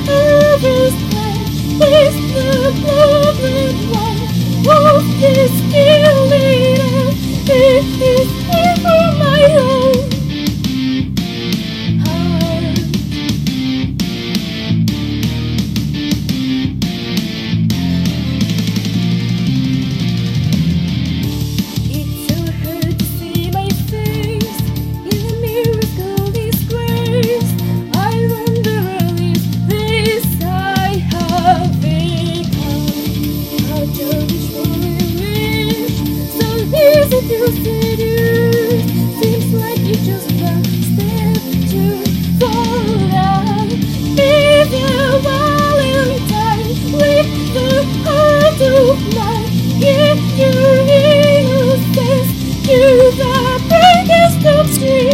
Everest is the bloodline of this cheerleader. It is here for my own heart. It's so hard to see my face in the mirror's golden grace. I wonder if this I have become. How childish foolish, so easy to seduce. Seems like you just a step too far. Is your Valentine with the heart of mine? Give your innocence to the biggest of streets.